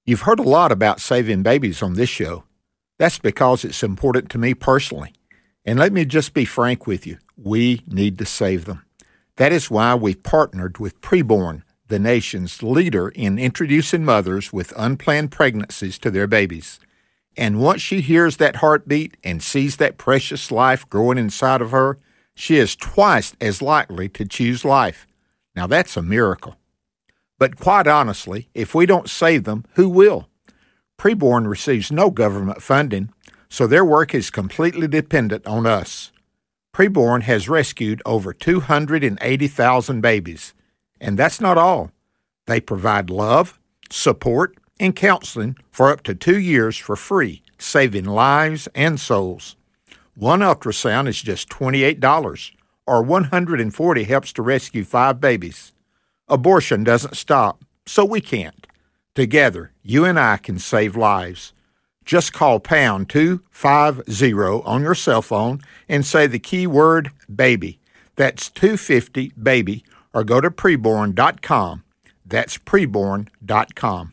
You've heard a lot about saving babies on this show. That's because it's important to me personally. And let me just be frank with you. We need to save them. That is why we've partnered with Preborn, the nation's leader in introducing mothers with unplanned pregnancies to their babies. And once she hears that heartbeat and sees that precious life growing inside of her, she is twice as likely to choose life. Now that's a miracle. But quite honestly, if we don't save them, who will? Preborn receives no government funding, so their work is completely dependent on us. Preborn has rescued over 280,000 babies. And that's not all. They provide love, support, and counseling for up to 2 years for free, saving lives and souls. One ultrasound is just $28, or $140 helps to rescue 5 babies. Abortion doesn't stop, so we can't. Together, you and I can save lives. Just call pound 250 on your cell phone and say the keyword baby. That's 250 baby, or go to preborn.com. That's preborn.com.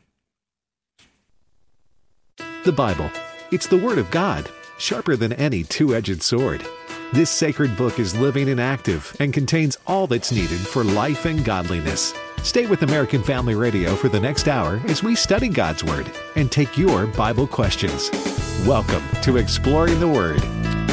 The Bible. It's the Word of God, sharper than any two-edged sword. This sacred book is living and active and contains all that's needed for life and godliness. Stay with American Family Radio for the next hour as we study God's Word and take your Bible questions. Welcome to Exploring the Word.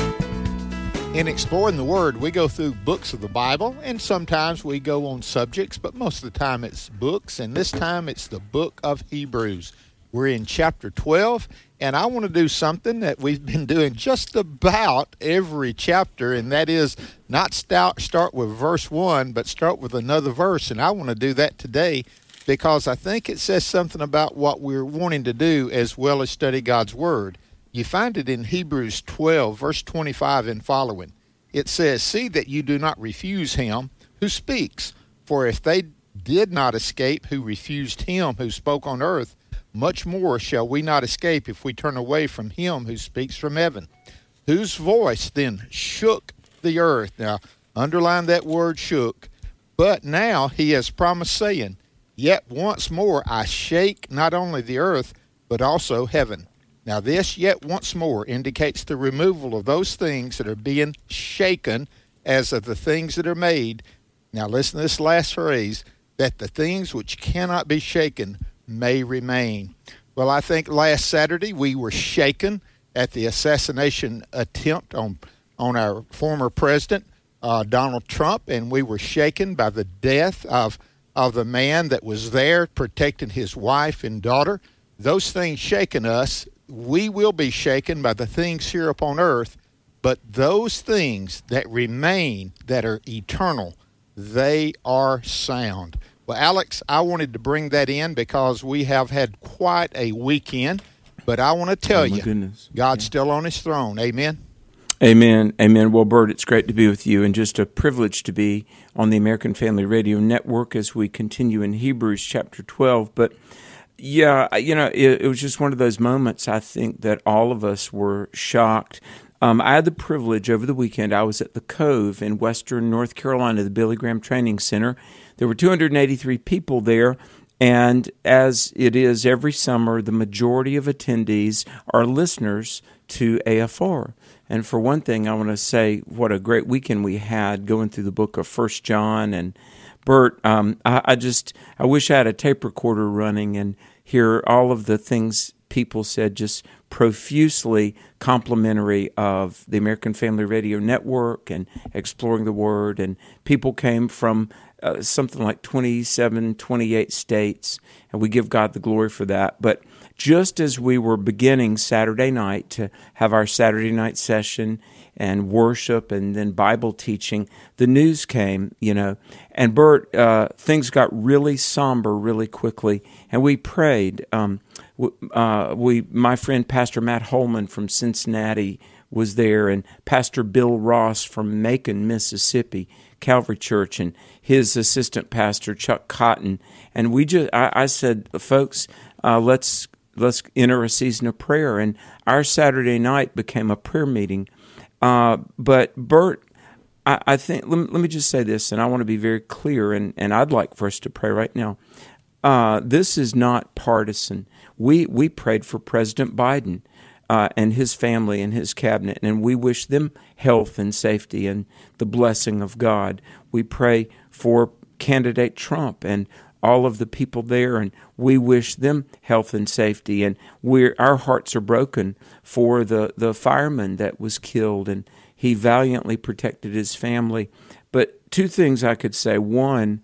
In Exploring the Word, we go through books of the Bible, and sometimes we go on subjects, but most of the time it's books, and this time it's the book of Hebrews. We're in chapter 12, and I want to do something that we've been doing just about every chapter, and that is not start with verse 1, but start with another verse, and I want to do that today because I think it says something about what we're wanting to do as well as study God's Word. You find it in Hebrews 12, verse 25 and following. It says, "See that you do not refuse him who speaks, for if they did not escape who refused him who spoke on earth, much more shall we not escape if we turn away from him who speaks from heaven, whose voice then shook the earth." Now, underline that word shook. "But now he has promised, saying, Yet once more I shake not only the earth, but also heaven." Now, this "yet once more" indicates the removal of those things that are being shaken as of the things that are made. Now, listen to this last phrase, "that the things which cannot be shaken may remain." Well, I think last Saturday we were shaken at the assassination attempt on our former president, Donald Trump, and we were shaken by the death of the man that was there protecting his wife and daughter. Those things shaken us. We will be shaken by the things here upon earth, but those things that remain, that are eternal, they are sound. Well, Alex, I wanted to bring that in because we have had quite a weekend, but I want to tell you, goodness. God's still on his throne. Amen? Amen. Amen. Well, Bert, it's great to be with you and just a privilege to be on the American Family Radio Network as we continue in Hebrews chapter 12. But yeah, it was just one of those moments, I think, that all of us were shocked. I had the privilege over the weekend. I was at the Cove in western North Carolina, the Billy Graham Training Center. There were 283 people there, and as it is every summer, the majority of attendees are listeners to AFR. And for one thing, I want to say what a great weekend we had going through the book of 1 John. And Bert, I wish I had a tape recorder running and hear all of the things people said, just profusely complimentary of the American Family Radio Network and Exploring the Word. And people came from something like 27, 28 states, and we give God the glory for that. But just as we were beginning Saturday night to have our Saturday night session and worship and then Bible teaching, the news came, and Bert, things got really somber really quickly, and we prayed. My friend Pastor Matt Holman from Cincinnati was there, and Pastor Bill Ross from Macon, Mississippi, Calvary Church, and his assistant pastor Chuck Cotton, and I said, folks, let's enter a season of prayer, and our Saturday night became a prayer meeting. But Bert, I think let me just say this, and I want to be very clear, and I'd like for us to pray right now. this is not partisan. We prayed for President Biden and his family and his cabinet, and we wish them health and safety and the blessing of God. We pray for candidate Trump and all of the people there, and we wish them health and safety. And our hearts are broken for the fireman that was killed, and he valiantly protected his family. But two things I could say. One,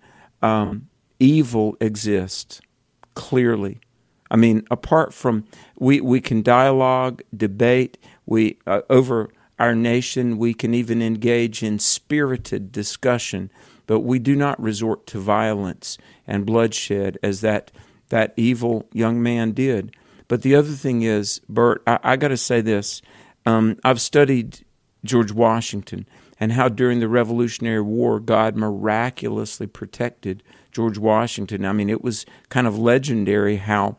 evil exists, clearly. I mean, apart from, we can dialogue, debate, over our nation, we can even engage in spirited discussion, but we do not resort to violence and bloodshed as that evil young man did. But the other thing is, Bert, I got to say this. I've studied George Washington and how during the Revolutionary War, God miraculously protected George Washington. I mean, it was kind of legendary how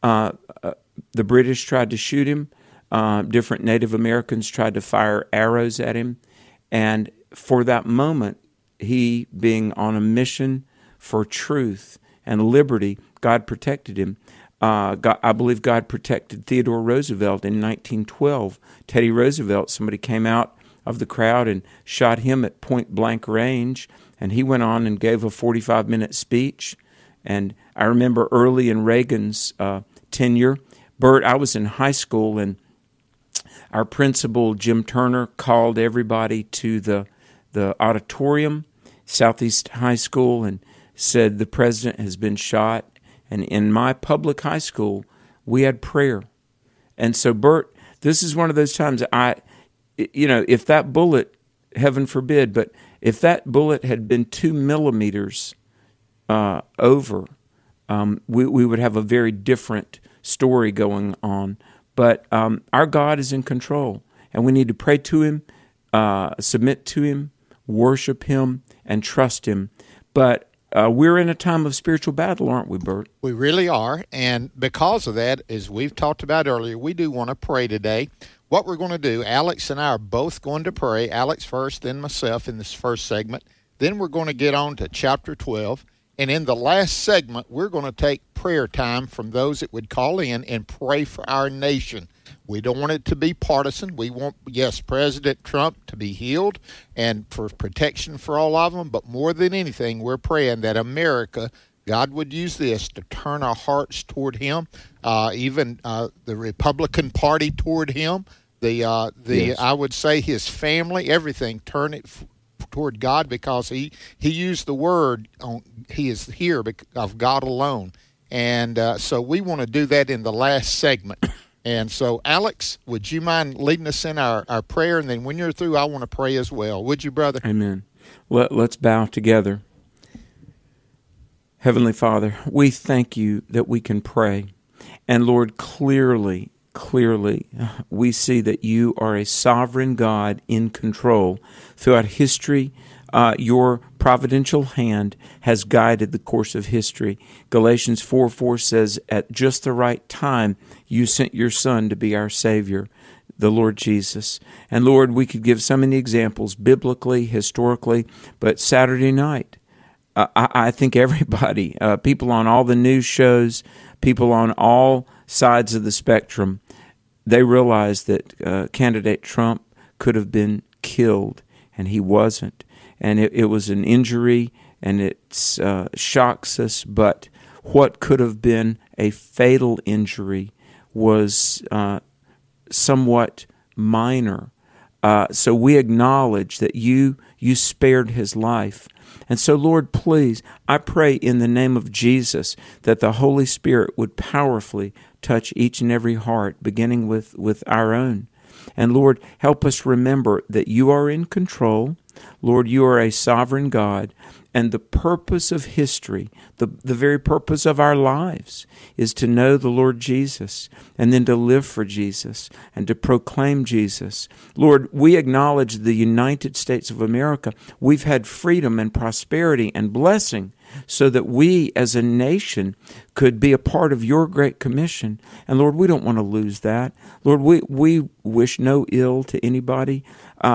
the British tried to shoot him. Different Native Americans tried to fire arrows at him. And for that moment, he being on a mission for truth and liberty, God protected him. I believe God protected Theodore Roosevelt in 1912. Teddy Roosevelt, somebody came out of the crowd and shot him at point-blank range, and he went on and gave a 45-minute speech. And I remember early in Reagan's tenure, Bert, I was in high school, and our principal, Jim Turner, called everybody to the auditorium, Southeast High School, and said the president has been shot. And in my public high school, we had prayer. And so, Bert, this is one of those times if that bullet, heaven forbid, but if that bullet had been 2 millimeters over, we would have a very different story going on. But our God is in control, and we need to pray to Him, submit to Him, worship Him, and trust Him. But we're in a time of spiritual battle, aren't we, Bert? We really are, and because of that, as we've talked about earlier, we do want to pray today. What we're going to do, Alex and I are both going to pray, Alex first, then myself in this first segment. Then we're going to get on to chapter 12. And in the last segment, we're going to take prayer time from those that would call in and pray for our nation. We don't want it to be partisan. We want, yes, President Trump to be healed and for protection for all of them. But more than anything, we're praying that America, God would use this to turn our hearts toward Him, even the Republican Party toward Him. Yes. I would say His family, everything, turn it toward God, because he used the word He is here of God alone. And so we want to do that in the last segment. And so, Alex, would you mind leading us in our prayer? And then when you're through, I want to pray as well. Would you, brother? Amen. Let's bow together. Heavenly Father, we thank You that we can pray. And Lord, clearly, we see that You are a sovereign God in control. Throughout history, Your providential hand has guided the course of history. Galatians 4:4 says, at just the right time, You sent Your Son to be our Savior, the Lord Jesus. And Lord, we could give so many examples, biblically, historically, but Saturday night, I think everybody, people on all the news shows, people on all sides of the spectrum, they realized that candidate Trump could have been killed, and he wasn't. And it was an injury, and it shocks us, but what could have been a fatal injury was somewhat minor. So we acknowledge that you spared his life. And so, Lord, please, I pray in the name of Jesus that the Holy Spirit would powerfully touch each and every heart, beginning with our own. And Lord, help us remember that You are in control. Lord, You are a sovereign God, and the purpose of history, the very purpose of our lives, is to know the Lord Jesus, and then to live for Jesus, and to proclaim Jesus. Lord, we acknowledge the United States of America. We've had freedom and prosperity and blessing, so that we as a nation could be a part of your Great Commission. And Lord, we don't want to lose that. Lord, we wish no ill to anybody.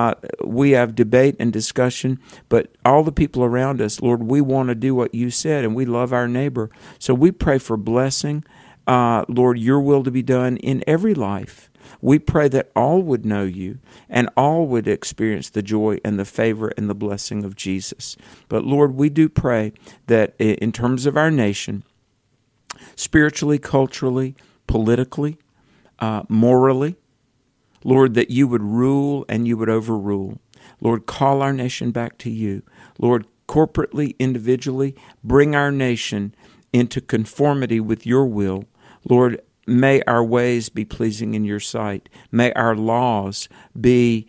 We have debate and discussion, but all the people around us, Lord, we want to do what you said, and we love our neighbor. So we pray for blessing. Lord, your will to be done in every life. We pray that all would know you and all would experience the joy and the favor and the blessing of Jesus. But Lord, we do pray that in terms of our nation, spiritually, culturally, politically, morally, Lord, that you would rule and you would overrule. Lord, call our nation back to you. Lord, corporately, individually, bring our nation into conformity with your will. Lord, may our ways be pleasing in your sight. May our laws be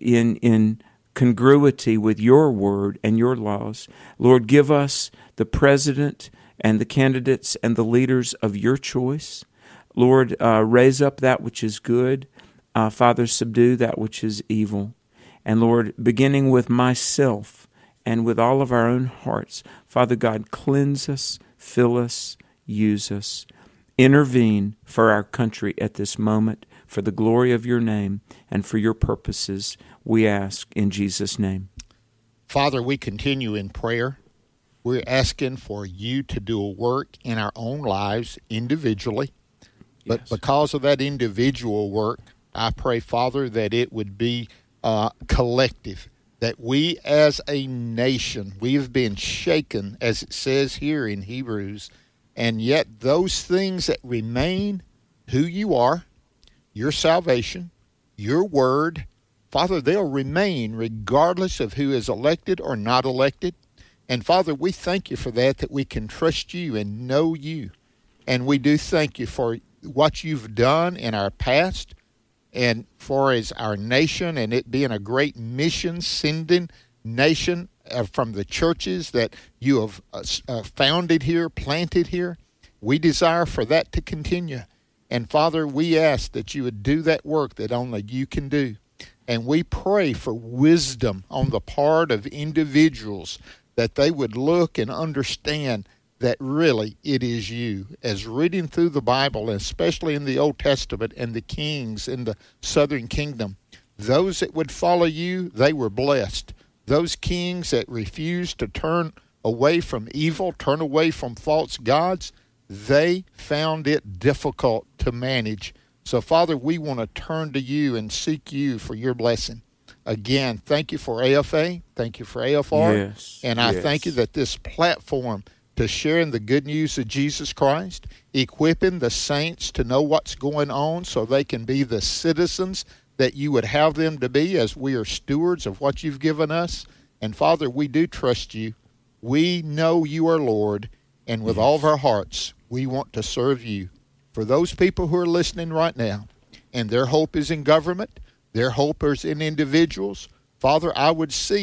in congruity with your word and your laws. Lord, give us the president and the candidates and the leaders of your choice. Lord, raise up that which is good. Father, subdue that which is evil. And Lord, beginning with myself and with all of our own hearts, Father God, cleanse us, fill us, use us. Intervene for our country at this moment, for the glory of your name and for your purposes, we ask in Jesus' name. Father, we continue in prayer. We're asking for you to do a work in our own lives individually. But Yes. because of that individual work, I pray, Father, that it would be collective, that we as a nation, we have been shaken, as it says here in Hebrews, and yet those things that remain, who you are, your salvation, your word, Father, they'll remain regardless of who is elected or not elected. And Father, we thank you for that we can trust you and know you. And we do thank you for what you've done in our past and for as our nation and it being a great mission-sending nation from the churches that you have founded here, planted here. We desire for that to continue. And Father, we ask that you would do that work that only you can do. And we pray for wisdom on the part of individuals, that they would look and understand that really it is you. As reading through the Bible, especially in the Old Testament and the kings in the southern kingdom, those that would follow you, they were blessed. Those kings that refused to turn away from evil, turn away from false gods, they found it difficult to manage. So, Father, we want to turn to you and seek you for your blessing. Again, thank you for AFA. Thank you for AFR. Yes, and I thank you that this platform to sharing the good news of Jesus Christ, equipping the saints to know what's going on so they can be the citizens that you would have them to be as we are stewards of what you've given us. And Father, we do trust you. We know you are Lord, and with all of our hearts, we want to serve you. For those people who are listening right now, and their hope is in government, their hope is in individuals, Father, I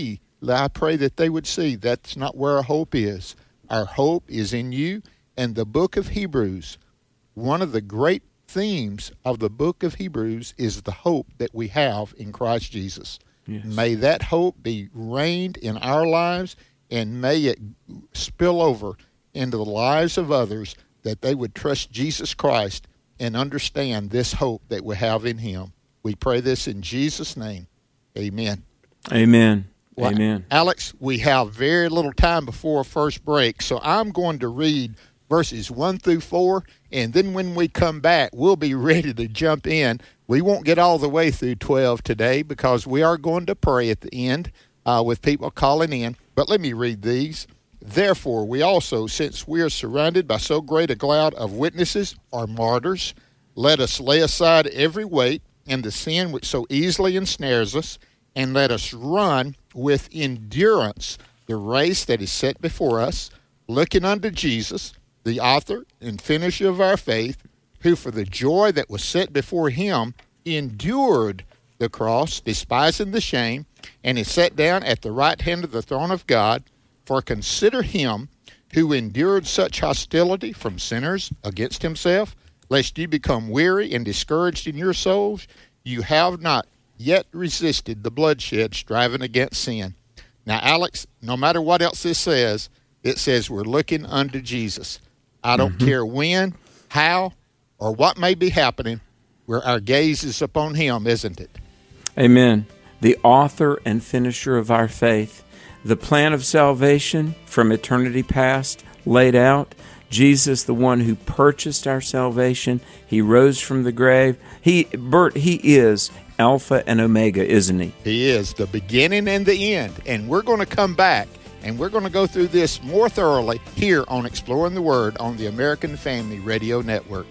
pray that they would see that's not where our hope is. Our hope is in you. And the book of Hebrews, one of the great themes of the book of Hebrews is the hope that we have in Christ Jesus. Yes. May that hope be reigned in our lives, and may it spill over into the lives of others, that they would trust Jesus Christ and understand this hope that we have in him. We pray this in Jesus' name. Amen. Amen. Well, Amen. Alex, we have very little time before our first break, so I'm going to read verses 1 through 4, and then when we come back, we'll be ready to jump in. We won't get all the way through 12 today because we are going to pray at the end with people calling in, but let me read these. Therefore, we also, since we are surrounded by so great a cloud of witnesses, are martyrs. Let us lay aside every weight and the sin which so easily ensnares us, and let us run with endurance the race that is set before us, looking unto Jesus, the author and finisher of our faith, who for the joy that was set before him endured the cross, despising the shame, and is set down at the right hand of the throne of God. For consider him who endured such hostility from sinners against himself, lest you become weary and discouraged in your souls. You have not yet resisted the bloodshed, striving against sin. Now, Alex, no matter what else this says, It says we're looking unto Jesus. I don't care when, how, or what may be happening, where our gaze is upon him, isn't it? Amen. The author and finisher of our faith. The plan of salvation from eternity past laid out. Jesus, the one who purchased our salvation. He rose from the grave. Bert, he is Alpha and Omega, isn't he? He is the beginning and the end. And we're going to come back and we're going to go through this more thoroughly here on Exploring the Word on the American Family Radio Network.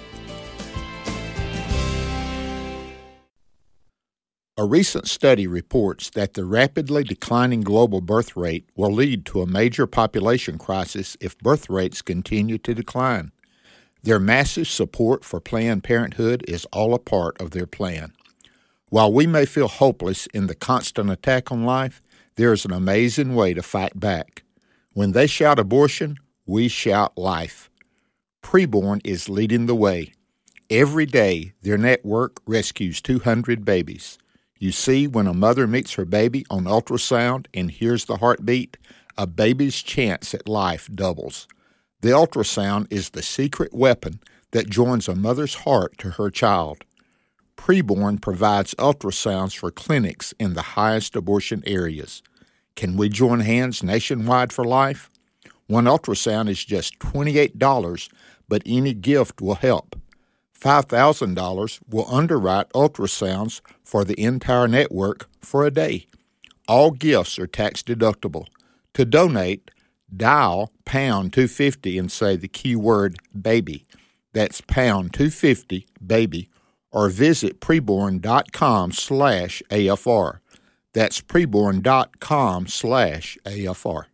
A recent study reports that the rapidly declining global birth rate will lead to a major population crisis if birth rates continue to decline. Their massive support for Planned Parenthood is all a part of their plan. While we may feel hopeless in the constant attack on life, there is an amazing way to fight back. When they shout abortion, we shout life. Preborn is leading the way. Every day, their network rescues 200 babies. You see, when a mother meets her baby on ultrasound and hears the heartbeat, a baby's chance at life doubles. The ultrasound is the secret weapon that joins a mother's heart to her child. Preborn provides ultrasounds for clinics in the highest abortion areas. Can we join hands nationwide for life? One ultrasound is just $28, but any gift will help. $5,000 will underwrite ultrasounds for the entire network for a day. All gifts are tax deductible. To donate, dial pound 250 and say the keyword baby. That's pound 250 baby, or visit preborn.com/AFR. That's preborn.com/AFR.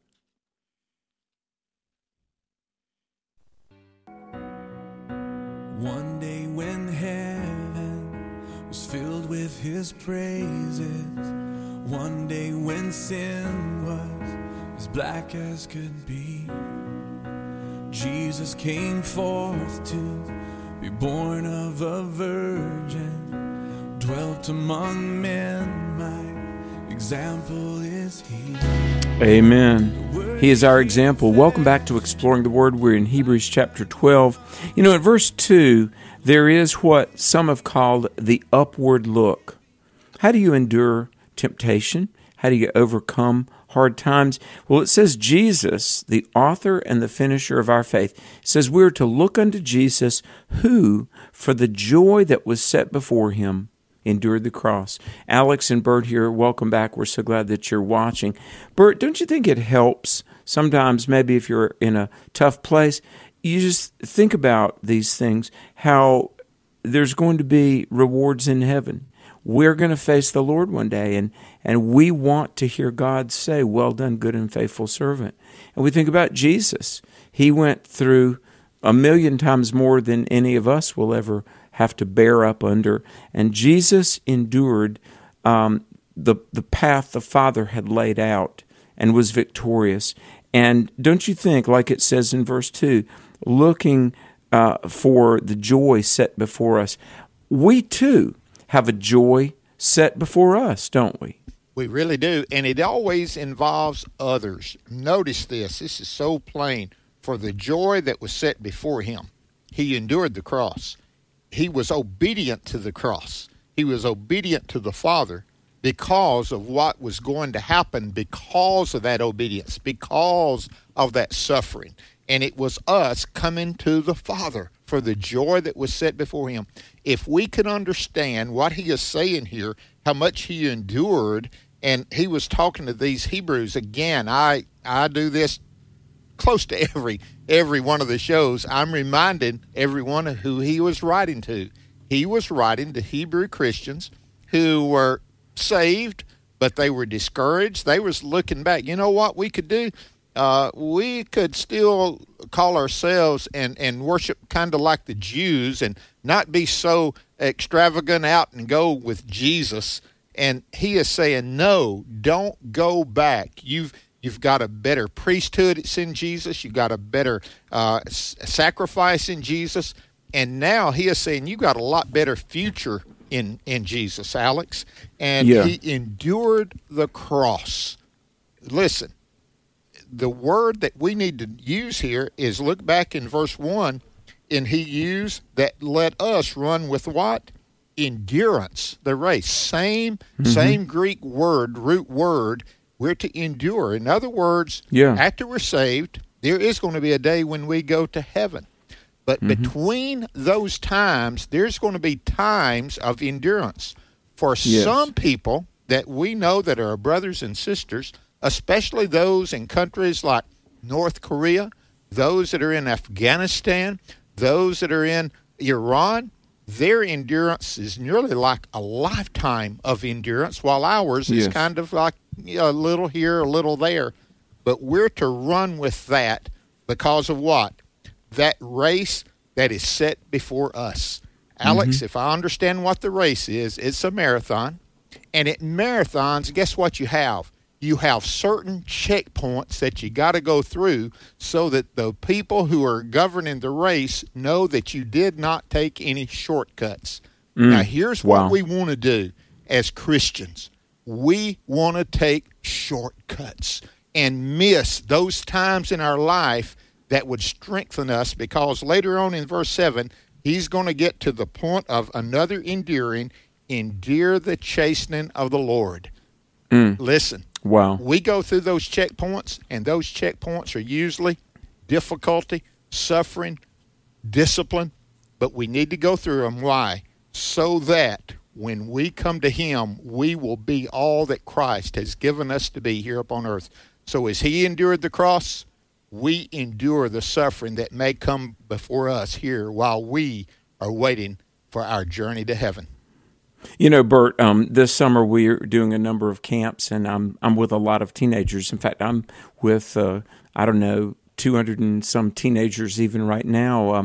One day when heaven was filled with his praises, one day when sin was as black as could be, Jesus came forth to be born of a virgin, dwelt among men, my example is he. Amen. He is our example. Welcome back to Exploring the Word. We're in Hebrews chapter 12. You know, in verse 2, there is what some have called the upward look. How do you endure temptation? How do you overcome hard times? Well, it says Jesus, the author and the finisher of our faith, says we're to look unto Jesus who, for the joy that was set before him, endured the cross. Alex and Bert here, welcome back. We're so glad that you're watching. Bert, don't you think it helps sometimes, maybe if you're in a tough place, you just think about these things, how there's going to be rewards in heaven. We're going to face the Lord one day, and we want to hear God say, well done, good and faithful servant. And we think about Jesus. He went through 1,000,000 times more than any of us will ever have to bear up under. And Jesus endured the path the Father had laid out and was victorious. And don't you think, like it says in verse 2, looking for the joy set before us, we too have a joy set before us, don't we? We really do, and it always involves others. Notice this. This is so plain. For the joy that was set before him, he endured the cross. He was obedient to the cross. He was obedient to the Father because of what was going to happen, because of that obedience, because of that suffering. And it was us coming to the Father for the joy that was set before him. If we could understand what he is saying here, how much he endured, and he was talking to these Hebrews. Again, I do this close to every one of the shows. I'm reminding everyone of who he was writing to. He was writing to Hebrew Christians who were saved, but they were discouraged. They was looking back. You know what we could do? We could still call ourselves and worship kind of like the Jews and not be so extravagant out and go with Jesus. And he is saying, no, don't go back. You've got a better priesthood, it's in Jesus. You've got a better sacrifice in Jesus. And now he is saying you've got a lot better future in Jesus, Alex. And he endured the cross. Listen, the word that we need to use here is, look back in verse 1, and he used that let us run with what? Endurance, the race. Same Greek word, root word, we're to endure. In other words, after we're saved, there is going to be a day when we go to heaven. But between those times, there's going to be times of endurance. For some people that we know that are our brothers and sisters, especially those in countries like North Korea, those that are in Afghanistan, those that are in Iran, their endurance is nearly like a lifetime of endurance, while ours is kind of like a little here, a little there. But we're to run with that because of what? That race that is set before us. Alex, if I understand what the race is, it's a marathon. And at marathons, guess what you have? You have certain checkpoints that you got to go through so that the people who are governing the race know that you did not take any shortcuts. Now, here's what we want to do as Christians. We want to take shortcuts and miss those times in our life that would strengthen us, because later on in verse 7, he's going to get to the point of another enduring, endure the chastening of the Lord. Listen, we go through those checkpoints, and those checkpoints are usually difficulty, suffering, discipline, but we need to go through them. Why? So that when we come to him, we will be all that Christ has given us to be here upon earth. So as he endured the cross, we endure the suffering that may come before us here while we are waiting for our journey to heaven. You know, Bert, this summer we're doing a number of camps, and I'm with a lot of teenagers. In fact, I'm with, 200 and some teenagers even right now.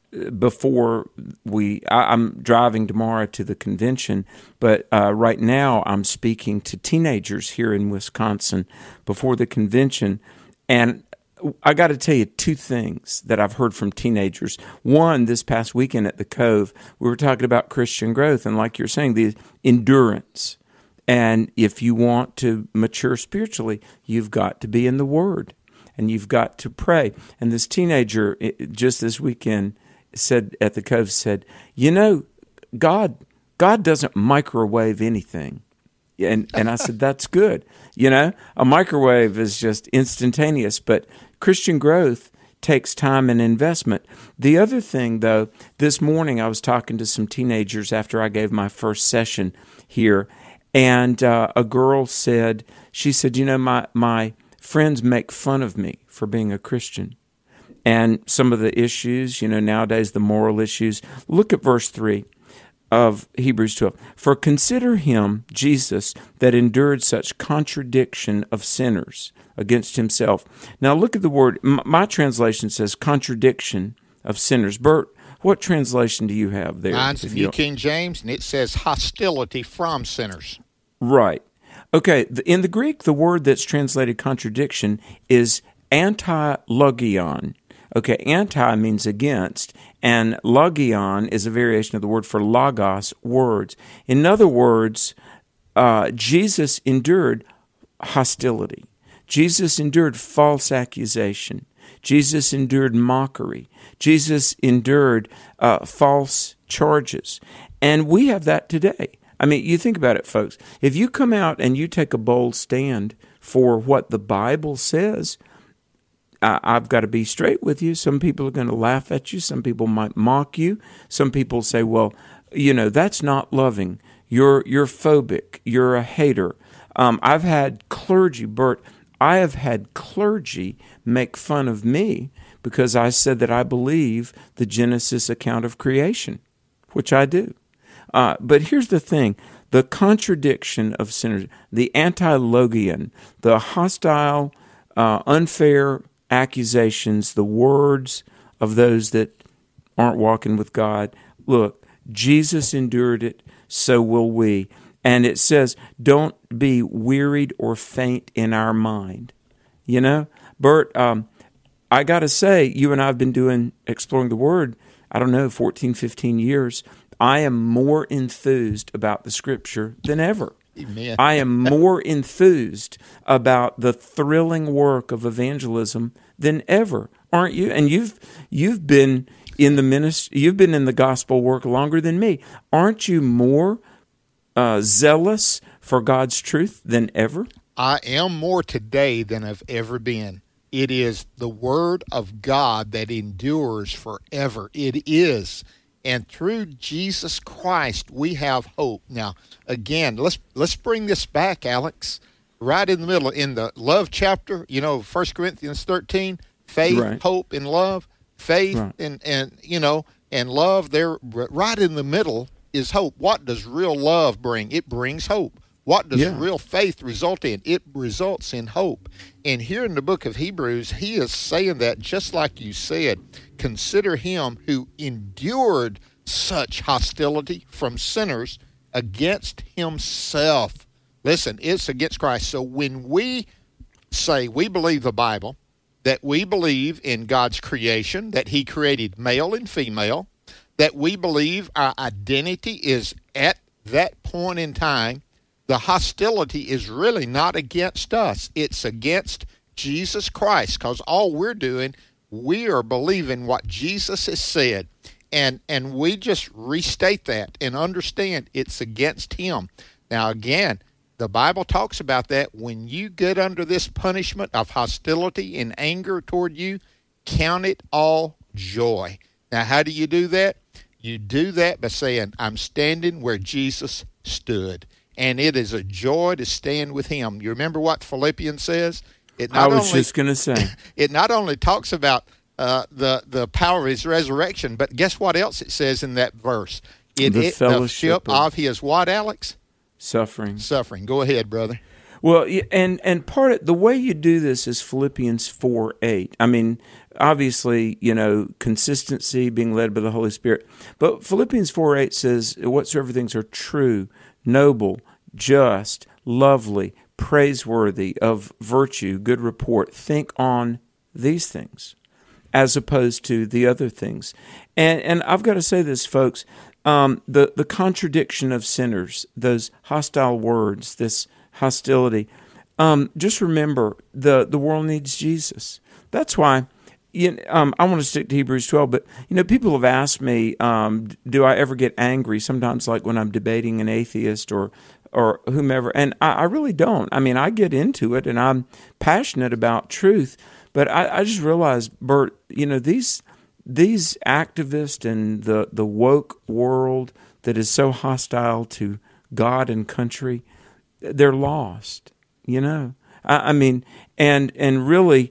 I'm driving tomorrow to the convention, but right now I'm speaking to teenagers here in Wisconsin before the convention, and I got to tell you two things that I've heard from teenagers. One, this past weekend at the Cove, we were talking about Christian growth, and like you're saying, the endurance. And if you want to mature spiritually, you've got to be in the Word, and you've got to pray. And this teenager just this weekend said at the Cove, said, you know, God doesn't microwave anything. And I said, that's good. You know, a microwave is just instantaneous, but Christian growth takes time and investment. The other thing, though, this morning I was talking to some teenagers after I gave my first session here, and a girl said, you know, my friends make fun of me for being a Christian. And some of the issues, you know, nowadays, the moral issues. Look at verse 3 of Hebrews 12. For consider him, Jesus, that endured such contradiction of sinners against himself. Now look at the word. My translation says contradiction of sinners. Bert, what translation do you have there? Mine's the New King James, and it says hostility from sinners. Right. Okay, in the Greek, the word that's translated contradiction is anti-logion. Okay, anti means against, and logion is a variation of the word for logos, words. In other words, Jesus endured hostility. Jesus endured false accusation. Jesus endured mockery. Jesus endured false charges. And we have that today. I mean, you think about it, folks. If you come out and you take a bold stand for what the Bible says, I've got to be straight with you. Some people are going to laugh at you. Some people might mock you. Some people say, well, you know, that's not loving. You're phobic. You're a hater. I've had clergy, Bert, I have had clergy make fun of me because I said that I believe the Genesis account of creation, which I do. But here's the thing. The contradiction of sinners, the anti-logion, the hostile, unfair accusations, the words of those that aren't walking with God. Look, Jesus endured it, so will we. And it says, don't be wearied or faint in our mind. You know, Bert, I got to say, you and I have been exploring the Word, 14, 15 years. I am more enthused about the Scripture than ever. Amen. I am more enthused about the thrilling work of evangelism than ever, aren't you? And you've been in the ministry, you've been in the gospel work longer than me. Aren't you more zealous for God's truth than ever? I am more today than I've ever been. It is the Word of God that endures forever. It is. And through Jesus Christ, we have hope. Now, again, let's bring this back, Alex. Right in the middle, in the love chapter, 1 Corinthians 13, faith, right. hope, and love. Faith right. and love, there right in the middle is hope. What does real love bring? It brings hope. What does real faith result in? It results in hope. And here in the book of Hebrews, he is saying that just like you said, consider him who endured such hostility from sinners against himself. Listen, it's against Christ. So when we say we believe the Bible, that we believe in God's creation, that he created male and female, that we believe our identity is at that point in time, the hostility is really not against us. It's against Jesus Christ, because all we're doing, we are believing what Jesus has said. And we just restate that and understand it's against him. Now, again, the Bible talks about that. When you get under this punishment of hostility and anger toward you, count it all joy. Now, how do you do that? You do that by saying, I'm standing where Jesus stood. And it is a joy to stand with him. You remember what Philippians says? I was just going to say. It not only talks about the power of his resurrection, but guess what else it says in that verse? The fellowship of his what, Alex? Suffering. Suffering. Go ahead, brother. Well, and part of the way you do this is Philippians 4:8. I mean, obviously, consistency, being led by the Holy Spirit. But Philippians 4:8 says, whatsoever things are true, noble, just, lovely, praiseworthy, of virtue, good report, think on these things, as opposed to the other things. And I've got to say this, folks, the contradiction of sinners, those hostile words, this hostility, just remember the world needs Jesus. That's why I want to stick to Hebrews 12, but people have asked me, do I ever get angry? Sometimes, like when I'm debating an atheist or whomever, and I really don't. I mean, I get into it, and I'm passionate about truth, but I just realize, Bert, these activists and the woke world that is so hostile to God and country, they're lost. I mean, and really.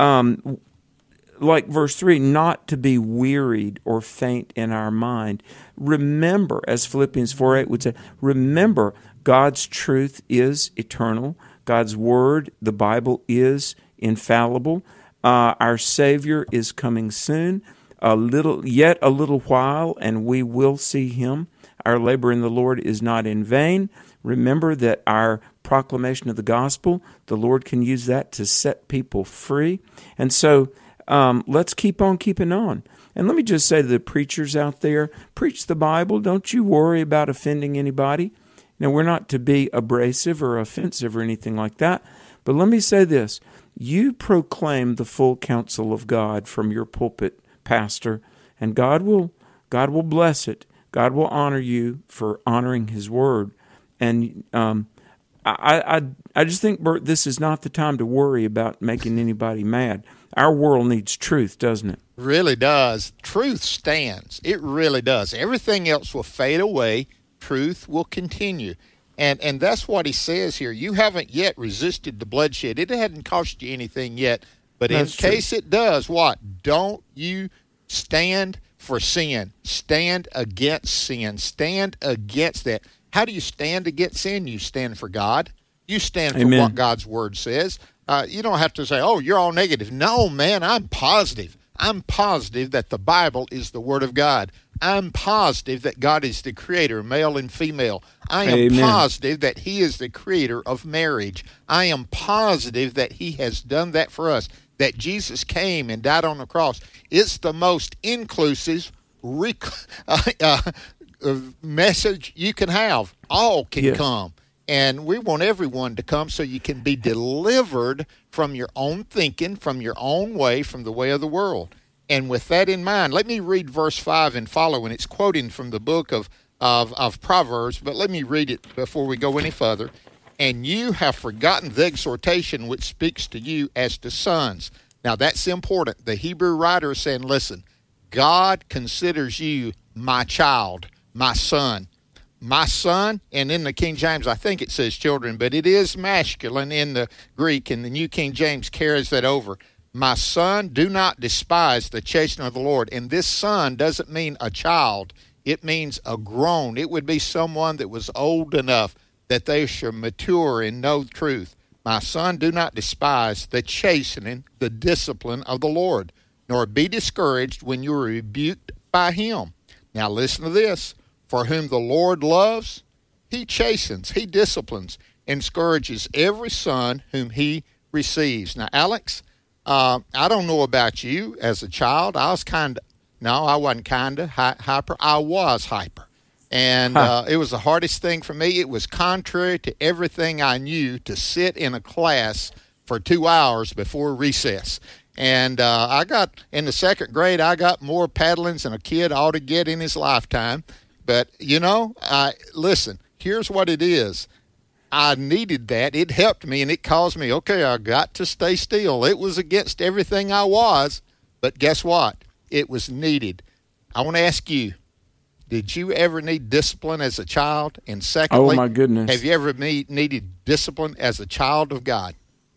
Like verse 3, not to be wearied or faint in our mind. Remember, as Philippians 4:8 would say, remember God's truth is eternal. God's word, the Bible, is infallible. Our Savior is coming soon. Yet a little while, and we will see him. Our labor in the Lord is not in vain. Remember that our proclamation of the gospel, the Lord can use that to set people free. And so, let's keep on keeping on. And let me just say to the preachers out there, preach the Bible. Don't you worry about offending anybody. Now, we're not to be abrasive or offensive or anything like that. But let me say this. You proclaim the full counsel of God from your pulpit, pastor, and God will bless it. God will honor you for honoring his word. And I just think, Bert, this is not the time to worry about making anybody mad. Our world needs truth, doesn't it? Really does. Truth stands. It really does. Everything else will fade away. Truth will continue. And that's what he says here. You haven't yet resisted the bloodshed. It hadn't cost you anything yet. But in case it does, what? Don't you stand for sin. Stand against sin. Stand against that. How do you stand against sin? You stand for God. You stand for what God's word says. You don't have to say, oh, you're all negative. No, man, I'm positive. I'm positive that the Bible is the Word of God. I'm positive that God is the creator, male and female. I am positive that he is the creator of marriage. I am positive that he has done that for us, that Jesus came and died on the cross. It's the most inclusive message you can have. All can come. And we want everyone to come so you can be delivered from your own thinking, from your own way, from the way of the world. And with that in mind, let me read verse 5 and following. It's quoting from the book of Proverbs, but let me read it before we go any further. And you have forgotten the exhortation which speaks to you as to sons. Now, that's important. The Hebrew writer is saying, listen, God considers you my child, my son. My son, and in the King James, I think it says children, but it is masculine in the Greek, and the New King James carries that over. My son, do not despise the chastening of the Lord. And this son doesn't mean a child. It means a grown. It would be someone that was old enough that they should mature and know truth. My son, do not despise the chastening, the discipline of the Lord, nor be discouraged when you are rebuked by him. Now listen to this. For whom the Lord loves, he chastens, he disciplines, and scourges every son whom he receives. Now, Alex, I don't know about you as a child. I was I wasn't hyper. I was hyper. And it was the hardest thing for me. It was contrary to everything I knew to sit in a class for 2 hours before recess. And I got, in the second grade, I got more paddlings than a kid ought to get in his lifetime. But, listen, here's what it is. I needed that. It helped me, and it caused me, okay, I got to stay still. It was against everything I was, but guess what? It was needed. I want to ask you, did you ever need discipline as a child? And secondly, oh my goodness, have you ever needed discipline as a child of God?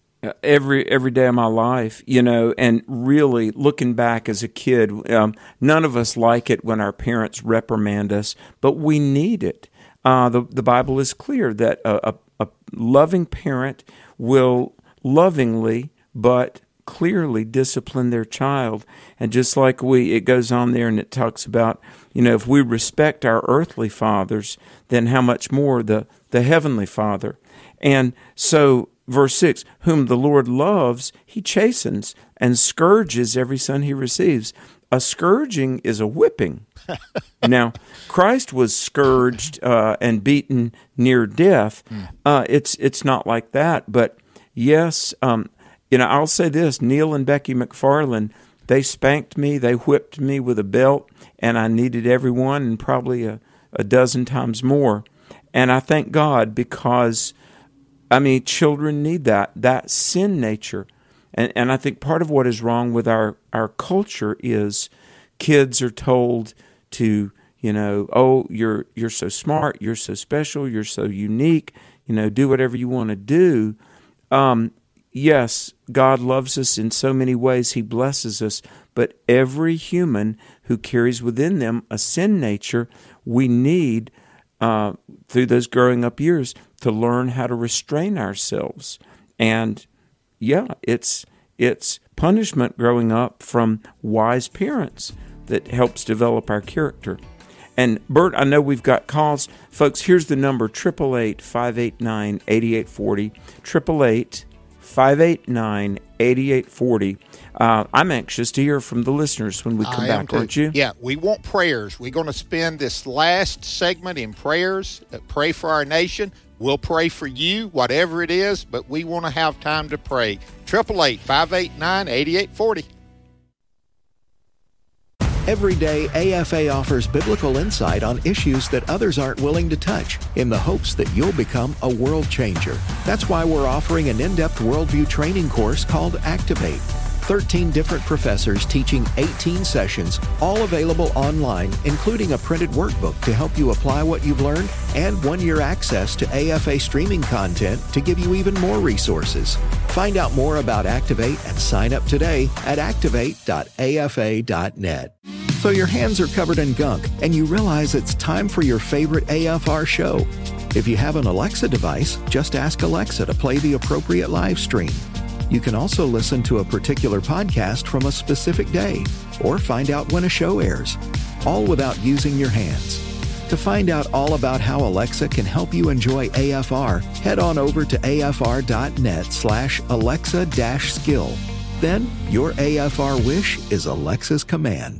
Every day of my life, and really looking back as a kid, none of us like it when our parents reprimand us, but we need it. The Bible is clear that a loving parent will lovingly but clearly discipline their child. And just like it goes on there and it talks about, if we respect our earthly fathers, then how much more the heavenly Father. And so, verse 6, whom the Lord loves, he chastens and scourges every son he receives. A scourging is a whipping. Now, Christ was scourged and beaten near death. It's not like that. But yes, I'll say this, Neil and Becky McFarland, they spanked me, they whipped me with a belt, and I needed everyone and probably a dozen times more. And I thank God because children need that sin nature. And I think part of what is wrong with our culture is kids are told to, oh, you're so smart, you're so special, you're so unique, do whatever you want to do. Yes, God loves us in so many ways. He blesses us. But every human who carries within them a sin nature, we need, through those growing up years, to learn how to restrain ourselves. And it's punishment growing up from wise parents that helps develop our character. And Bert, I know we've got calls. Folks, here's the number, 888-589-8840, 888-589-8840. I'm anxious to hear from the listeners when we come back, aren't you? Yeah, we want prayers. We're going to spend this last segment in prayers. Pray for our nation. We'll pray for you, whatever it is, but we want to have time to pray. 888-589-8840. Every day, AFA offers biblical insight on issues that others aren't willing to touch in the hopes that you'll become a world changer. That's why we're offering an in-depth worldview training course called Activate. 13 different professors teaching 18 sessions, all available online, including a printed workbook to help you apply what you've learned and 1-year access to AFA streaming content to give you even more resources. Find out more about Activate and sign up today at activate.afa.net. So your hands are covered in gunk and you realize it's time for your favorite AFR show. If you have an Alexa device, just ask Alexa to play the appropriate live stream. You can also listen to a particular podcast from a specific day or find out when a show airs, all without using your hands. To find out all about how Alexa can help you enjoy AFR, head on over to afr.net/Alexa-skill. Then your AFR wish is Alexa's command.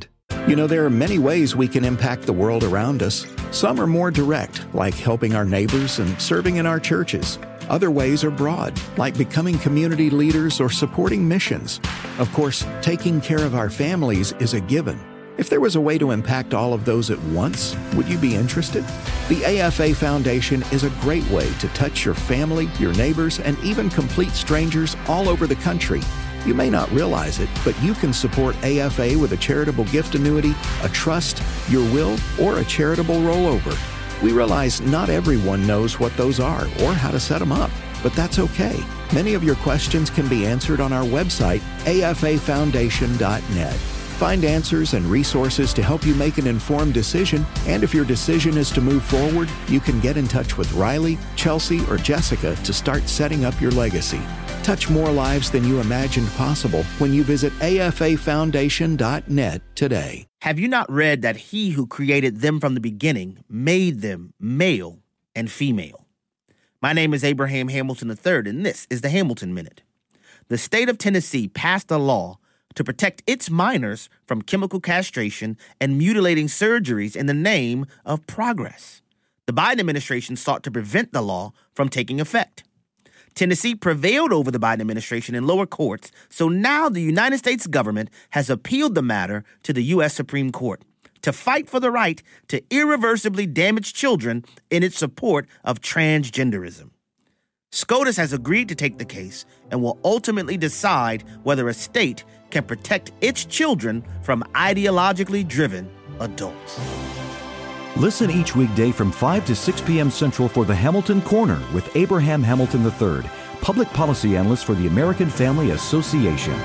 You know, there are many ways we can impact the world around us. Some are more direct, like helping our neighbors and serving in our churches. Other ways are broad, like becoming community leaders or supporting missions. Of course, taking care of our families is a given. If there was a way to impact all of those at once, would you be interested? The AFA Foundation is a great way to touch your family, your neighbors, and even complete strangers all over the country. You may not realize it, but you can support AFA with a charitable gift annuity, a trust, your will, or a charitable rollover. We realize not everyone knows what those are or how to set them up, but that's okay. Many of your questions can be answered on our website, afafoundation.net. Find answers and resources to help you make an informed decision, and if your decision is to move forward, you can get in touch with Riley, Chelsea, or Jessica to start setting up your legacy. Touch more lives than you imagined possible when you visit afafoundation.net today. Have you not read that he who created them from the beginning made them male and female? My name is Abraham Hamilton III, and this is the Hamilton Minute. The state of Tennessee passed a law to protect its minors from chemical castration and mutilating surgeries in the name of progress. The Biden administration sought to prevent the law from taking effect. Tennessee prevailed over the Biden administration in lower courts, so now the United States government has appealed the matter to the U.S. Supreme Court to fight for the right to irreversibly damage children in its support of transgenderism. SCOTUS has agreed to take the case and will ultimately decide whether a state can protect its children from ideologically driven adults. Listen each weekday from 5 to 6 p.m. Central for the Hamilton Corner with Abraham Hamilton III, Public Policy Analyst for the American Family Association.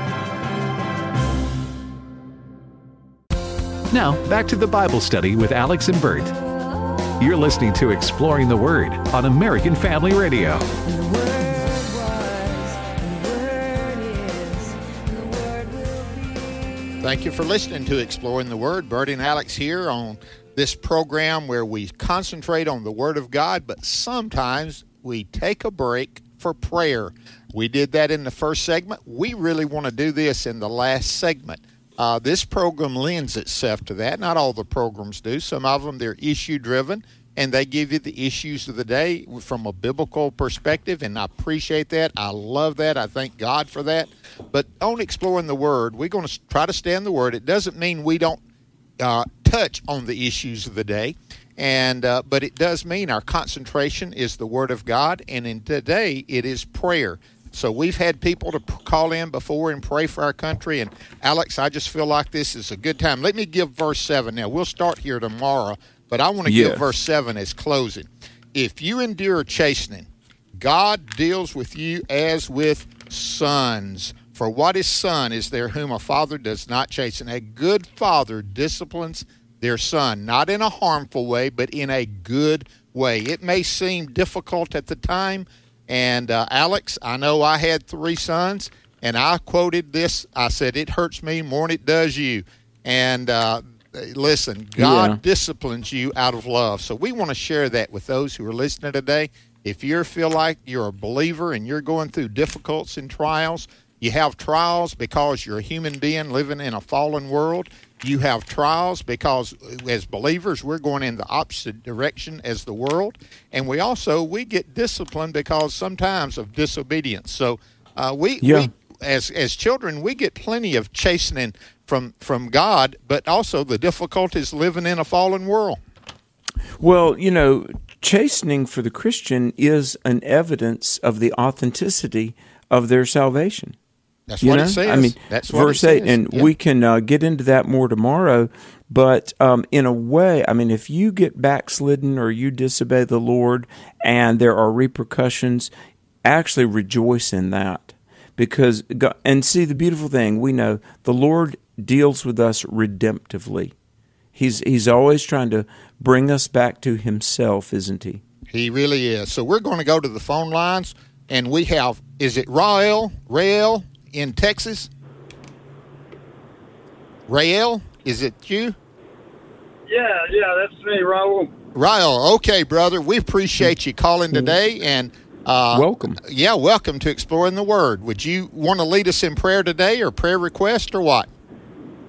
Now, back to the Bible study with Alex and Bert. You're listening to Exploring the Word on American Family Radio. Thank you for listening to Exploring the Word. Bert and Alex here on this program where we concentrate on the Word of God, but sometimes we take a break for prayer. We did that in the first segment. We really want to do this in the last segment. This program lends itself to that. Not all the programs do. Some of them, they're issue-driven, and they give you the issues of the day from a biblical perspective, and I appreciate that. I love that. I thank God for that. But on Exploring the Word, we're going to try to stay in the Word. It doesn't mean we don't touch on the issues of the day, and but it does mean our concentration is the Word of God, and in today it is prayer. So we've had people to call in before and pray for our country, and Alex, I just feel like this is a good time. Let me give verse 7 now. We'll start here tomorrow, but I want to give verse 7 as closing. If you endure chastening, God deals with you as with sons. For what is son is there whom a father does not chasten? A good father disciplines their son, not in a harmful way, but in a good way. It may seem difficult at the time, and Alex, I know I had 3 sons, and I quoted this. I said, it hurts me more than it does you. And listen, God disciplines you out of love. So we want to share that with those who are listening today. If you feel like you're a believer and you're going through difficulties and trials, you have trials because you're a human being living in a fallen world. You have trials because as believers, we're going in the opposite direction as the world. And we get disciplined because sometimes of disobedience. So we as children, we get plenty of chastening from God, but also the difficulties living in a fallen world. Well, you know, chastening for the Christian is an evidence of the authenticity of their salvation. That's what it says. I mean, that's what verse 8, and we can get into that more tomorrow. But in a way, I mean, if you get backslidden or you disobey the Lord and there are repercussions, actually rejoice in that. Because God, and see, the beautiful thing, we know the Lord deals with us redemptively. He's always trying to bring us back to Himself, isn't He? He really is. So we're going to go to the phone lines, and we have, is it Rael in Texas? Rael, is it you? Yeah, that's me, Raul. Rael, okay, brother. We appreciate you calling today, and welcome. Yeah, welcome to Exploring the Word. Would you want to lead us in prayer today, or prayer request, or what?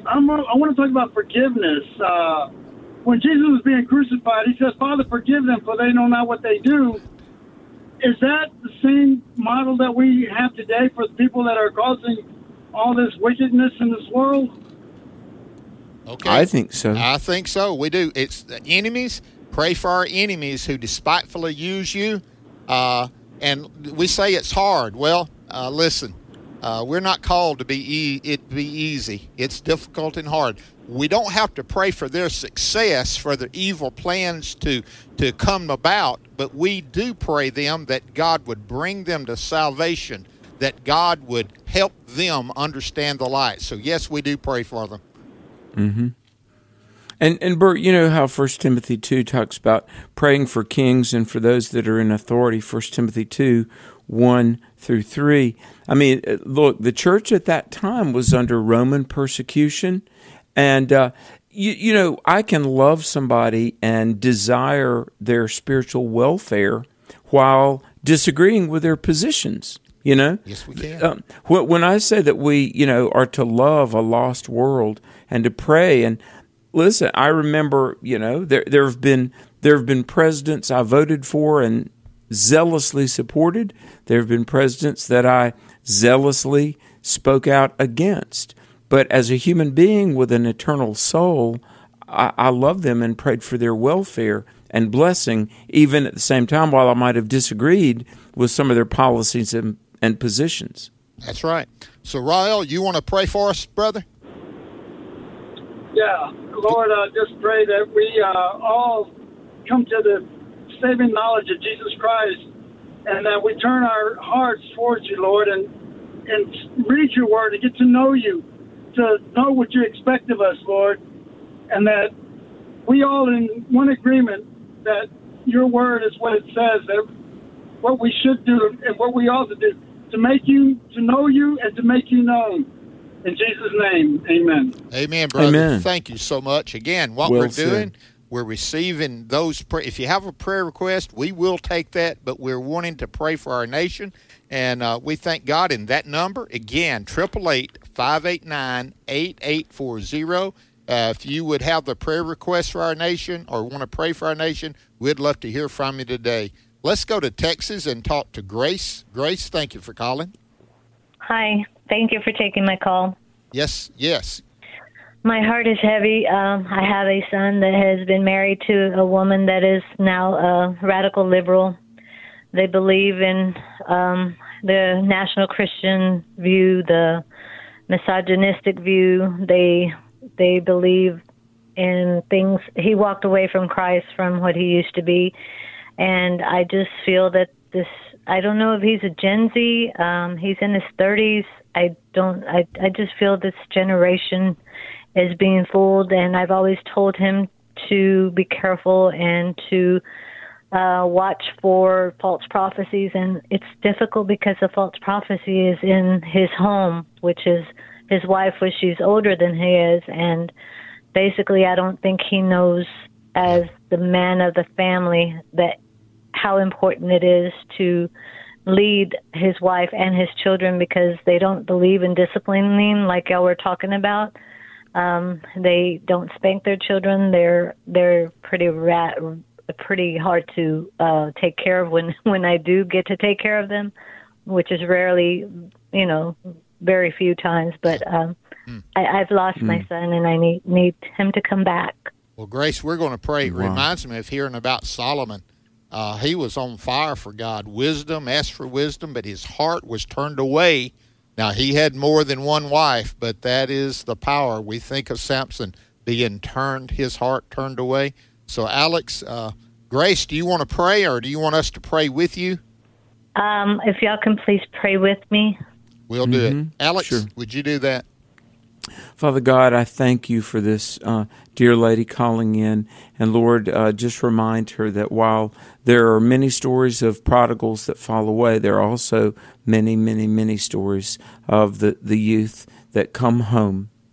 I want to talk about forgiveness. When Jesus was being crucified, he says, Father, forgive them, for they know not what they do. Is that the same model that we have today for the people that are causing all this wickedness in this world? Okay. I think so. I think so. We do. It's the enemies. Pray for our enemies who despitefully use you. And we say it's hard. Well, listen, we're not called to be easy. It's difficult and hard. We don't have to pray for their success, for their evil plans to come about, but we do pray them that God would bring them to salvation, that God would help them understand the light. So, yes, we do pray for them. Mm-hmm. And Bert, you know how 1 Timothy 2 talks about praying for kings and for those that are in authority, 1 Timothy 2, 1 through 3. I mean, look, the church at that time was under Roman persecution. And, you know, I can love somebody and desire their spiritual welfare while disagreeing with their positions, you know? Yes, we can. When I say that we, you know, are to love a lost world and to pray, and listen, I remember, you know, there have been presidents I voted for and zealously supported. There have been presidents that I zealously spoke out against. But as a human being with an eternal soul, I love them and prayed for their welfare and blessing, even at the same time while I might have disagreed with some of their policies and positions. That's right. So, Rael, you want to pray for us, brother? Yeah. Lord, I just pray that we all come to the saving knowledge of Jesus Christ, and that we turn our hearts towards you, Lord, and read your word and get to know you, to know what you expect of us, Lord, and that we all in one agreement that your word is what it says, that what we should do and what we ought to do to know you and to make you known. In Jesus' name, amen. Amen, brother. Amen. Thank you so much. Again, what Well we're doing, said. we're receiving those if you have a prayer request, we will take that, but we're wanting to pray for our nation, and we thank God in that number. Again, 888-589-8840. If you would have the prayer request for our nation or want to pray for our nation, we'd love to hear from you today. Let's go to Texas and talk to Grace. Grace, thank you for calling. Hi. Thank you for taking my call. Yes. My heart is heavy. I have a son that has been married to a woman that is now a radical liberal. They believe in the national Christian view, the misogynistic view. They believe in things. He walked away from Christ from what he used to be. And I just feel that I don't know if he's a Gen Z. He's in his 30s. I just feel this generation is being fooled, and I've always told him to be careful and to watch for false prophecies. And it's difficult because the false prophecy is in his home, which is his wife, which she's older than he is. And basically, I don't think he knows as the man of the family that how important it is to lead his wife and his children, because they don't believe in disciplining like y'all were talking about. They don't spank their children. They're pretty hard to take care of when I do get to take care of them, which is rarely, very few times. But I've lost my son, and I need him to come back. Well, Grace, we're going to pray. It Wow. reminds me of hearing about Solomon. He was on fire for God. Asked for wisdom, but his heart was turned away. Now, he had more than one wife, but that is the power. We think of Samson being his heart turned away. So, Alex, Grace, do you want to pray, or do you want us to pray with you? If y'all can please pray with me. We'll do it. Alex, Sure. would you do that? Father God, I thank you for this dear lady calling in. And Lord, just remind her that while there are many stories of prodigals that fall away, there are also many, many, many stories of the youth that come home,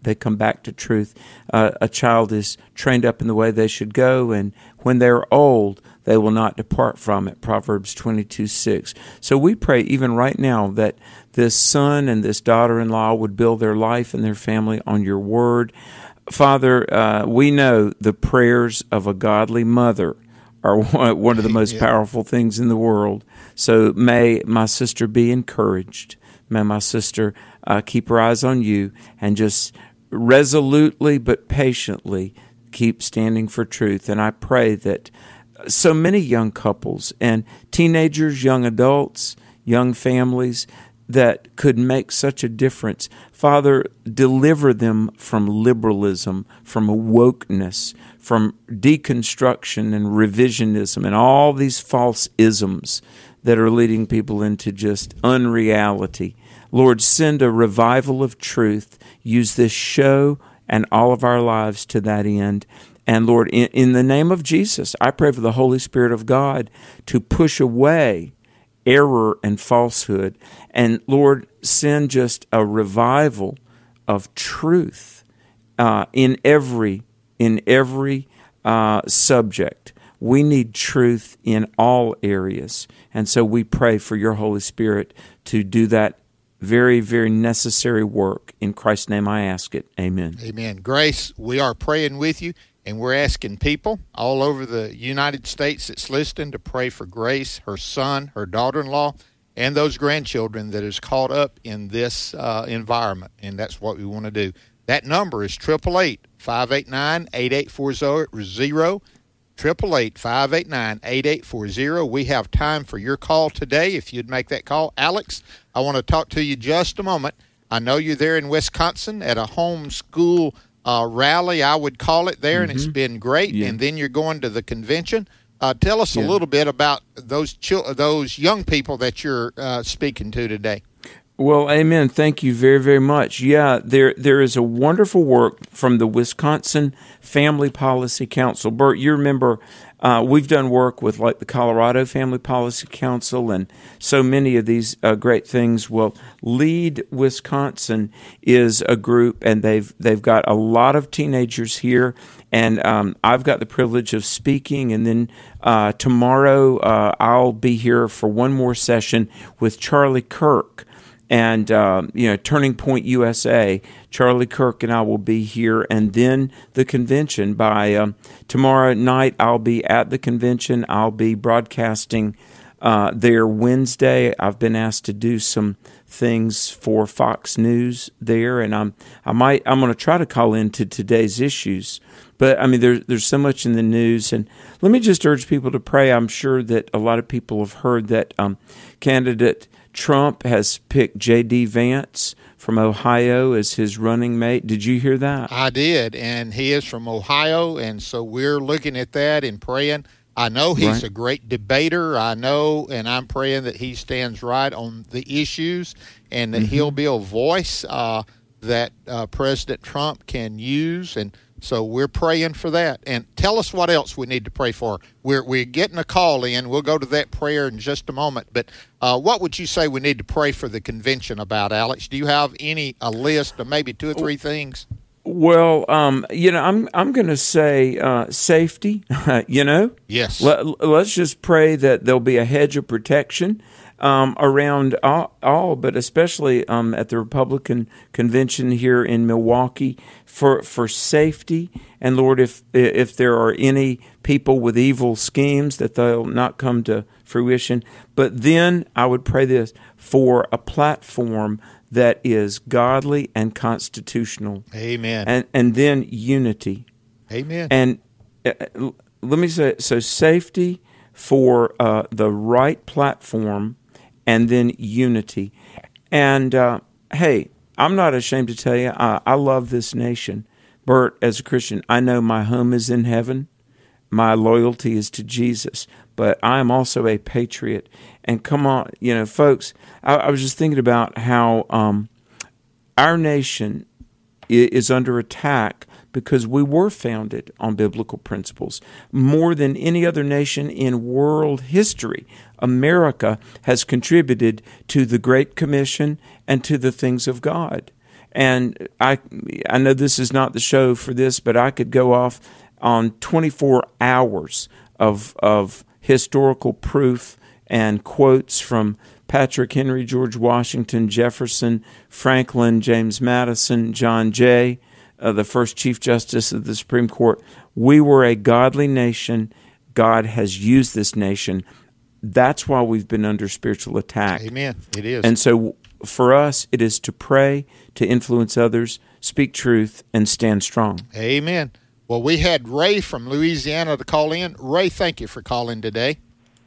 they come back to truth. A child is trained up in the way they should go, and when they're old, they will not depart from it, Proverbs 22:6. So we pray even right now that this son and this daughter-in-law would build their life and their family on your word. Father, we know the prayers of a godly mother are one of the most powerful things in the world. So may my sister be encouraged. May my sister keep her eyes on you and just resolutely but patiently keep standing for truth. And I pray that so many young couples and teenagers, young adults, young families that could make such a difference, Father, deliver them from liberalism, from wokeness, from deconstruction and revisionism and all these false isms that are leading people into just unreality. Lord, send a revival of truth. Use this show and all of our lives to that end. And Lord, in the name of Jesus, I pray for the Holy Spirit of God to push away error and falsehood. And Lord, send just a revival of truth in every subject. We need truth in all areas. And so we pray for your Holy Spirit to do that very, very necessary work. In Christ's name I ask it. Amen. Amen. Grace, we are praying with you, and we're asking people all over the United States that's listening to pray for Grace, her son, her daughter-in-law, and those grandchildren that is caught up in this environment, and that's what we want to do. That number is 888-589-8840, 888-589-8840. We have time for your call today, if you'd make that call. Alex, I want to talk to you just a moment. I know you're there in Wisconsin at a homeschool rally, I would call it there, and it's been great. Yeah. And then you're going to the convention. Tell us a little bit about those young people that you're speaking to today. Well, amen. Thank you very, very much. Yeah, there is a wonderful work from the Wisconsin Family Policy Council. Bert, you remember we've done work with like the Colorado Family Policy Council and so many of these great things. Well, Lead Wisconsin is a group, and they've got a lot of teenagers here, and I've got the privilege of speaking, and then tomorrow I'll be here for one more session with Charlie Kirk. And, Turning Point USA, Charlie Kirk and I will be here, and then the convention. By tomorrow night, I'll be at the convention. I'll be broadcasting there Wednesday. I've been asked to do some things for Fox News there, and I'm going to try to call into today's issues. But, I mean, there's so much in the news. And let me just urge people to pray. I'm sure that a lot of people have heard that candidate Trump has picked J.D. Vance from Ohio as his running mate. Did you hear that? I did, and he is from Ohio, and so we're looking at that and praying. I know he's a great debater. I know, and I'm praying that he stands right on the issues and that he'll be a voice that President Trump can use, and so we're praying for that. And tell us what else we need to pray for. We're getting a call in. We'll go to that prayer in just a moment. But what would you say we need to pray for the convention about, Alex? Do you have a list of maybe 2 or 3 things? Well, I'm going to say safety. Yes. Let's just pray that there'll be a hedge of protection around all, but especially at the Republican convention here in Milwaukee for safety. And Lord, if there are any people with evil schemes, that they'll not come to fruition. But then I would pray this for a platform that is godly and constitutional. Amen. And then unity. Amen. And let me say, so safety for the right platform, and then unity. And hey, I'm not ashamed to tell you, I love this nation. Bert, as a Christian, I know my home is in heaven. My loyalty is to Jesus. But I am also a patriot. And come on, folks, I was just thinking about how our nation is under attack because we were founded on biblical principles. More than any other nation in world history, America has contributed to the Great Commission and to the things of God. And I know this is not the show for this, but I could go off on 24 hours of historical proof and quotes from Patrick Henry, George Washington, Jefferson, Franklin, James Madison, John Jay, the first Chief Justice of the Supreme Court. We were a godly nation. God has used this nation. That's why we've been under spiritual attack. Amen. It is. And so for us, it is to pray, to influence others, speak truth, and stand strong. Amen. Well, we had Ray from Louisiana to call in. Ray, thank you for calling today.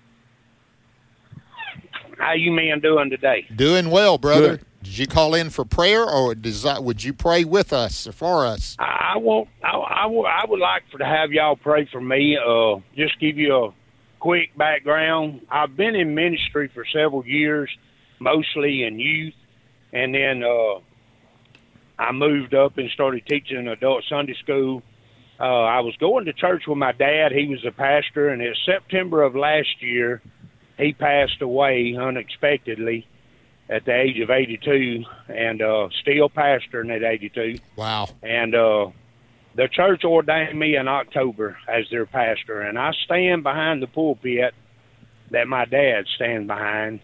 How you men doing today? Doing well, brother. Good. Did you call in for prayer, or would you pray with us or for us? I would like to have y'all pray for me. Just give you a quick background. I've been in ministry for several years, mostly in youth, and then I moved up and started teaching adult Sunday school. I was going to church with my dad. He was a pastor, and in September of last year, he passed away unexpectedly at the age of 82, and still pastoring at 82. Wow. And the church ordained me in October as their pastor, and I stand behind the pulpit that my dad stood behind,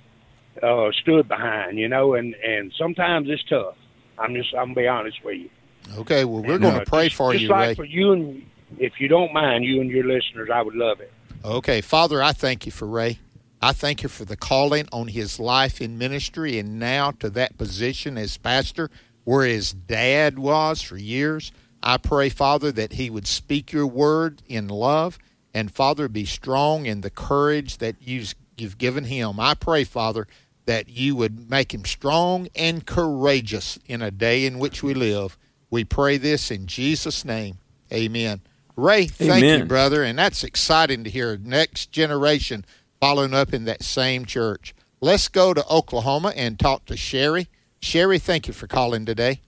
and sometimes it's tough. I'm going to be honest with you. Okay, well, we're going to pray for you, Ray. Just like for you, and if you don't mind, you and your listeners, I would love it. Okay, Father, I thank you for Ray. I thank you for the calling on his life in ministry and now to that position as pastor where his dad was for years. I pray, Father, that he would speak your word in love and, Father, be strong in the courage that you've given him. I pray, Father, that you would make him strong and courageous in a day in which we live. We pray this in Jesus' name. Amen. Ray, thank you, brother, and that's exciting to hear. Next generation following up in that same church. Let's go to Oklahoma and talk to Sherry. Sherry, thank you for calling today.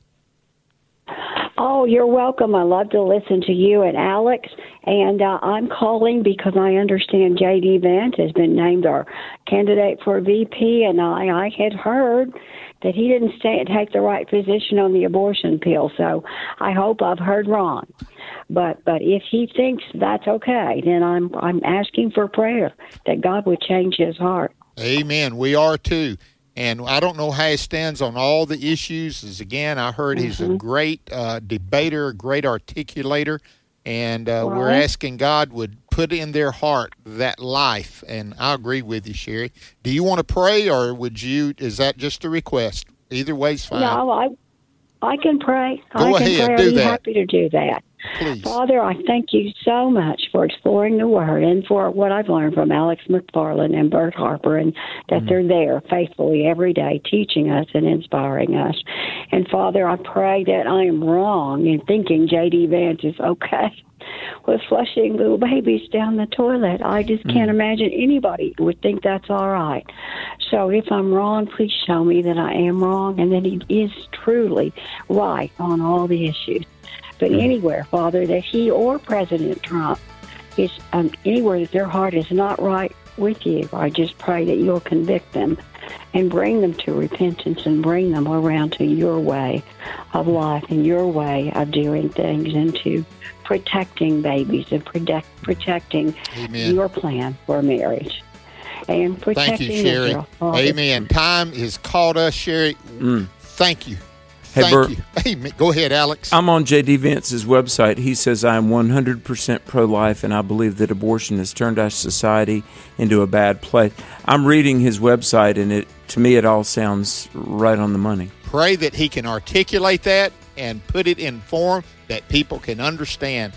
Oh, you're welcome. I love to listen to you and Alex. And I'm calling because I understand J.D. Vance has been named our candidate for VP, and I had heard that he didn't take the right position on the abortion pill. So I hope I've heard wrong. But if he thinks that's okay, then I'm asking for prayer that God would change his heart. Amen. We are too. And I don't know how he stands on all the issues. As again, I heard he's a great debater, a great articulator, and we're asking God would put in their heart that life. And I agree with you, Sherry. Do you want to pray, or is that just a request? Either way's fine. No, I can pray. Go ahead, I'd be happy to do that. Please. Father, I thank you so much for exploring the Word and for what I've learned from Alex McFarland and Bert Harper, and that they're there faithfully every day teaching us and inspiring us. And, Father, I pray that I am wrong in thinking J.D. Vance is okay with flushing little babies down the toilet. I just can't imagine anybody would think that's all right. So if I'm wrong, please show me that I am wrong and that he is truly right on all the issues. But anywhere, Father, that he or President Trump is anywhere that their heart is not right with you, I just pray that you'll convict them and bring them to repentance and bring them around to your way of life and your way of doing things and to protecting babies and protecting your plan for marriage. And protecting Thank you, Sherry. Israel. Amen. Time has caught us, Sherry. Thank you. Hey, Bert, Hey, go ahead, Alex. I'm on J.D. Vance's website. He says, I am 100% pro-life, and I believe that abortion has turned our society into a bad place. I'm reading his website, and to me it all sounds right on the money. Pray that he can articulate that and put it in form that people can understand.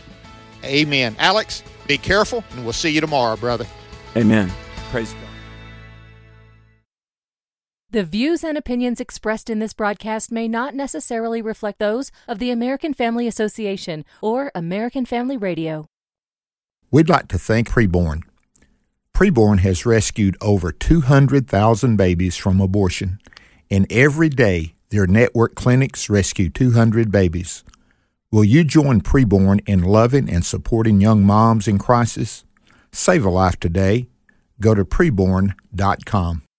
Amen. Alex, be careful, and we'll see you tomorrow, brother. Amen. Praise God. The views and opinions expressed in this broadcast may not necessarily reflect those of the American Family Association or American Family Radio. We'd like to thank Preborn. Preborn has rescued over 200,000 babies from abortion, and every day their network clinics rescue 200 babies. Will you join Preborn in loving and supporting young moms in crisis? Save a life today. Go to preborn.com.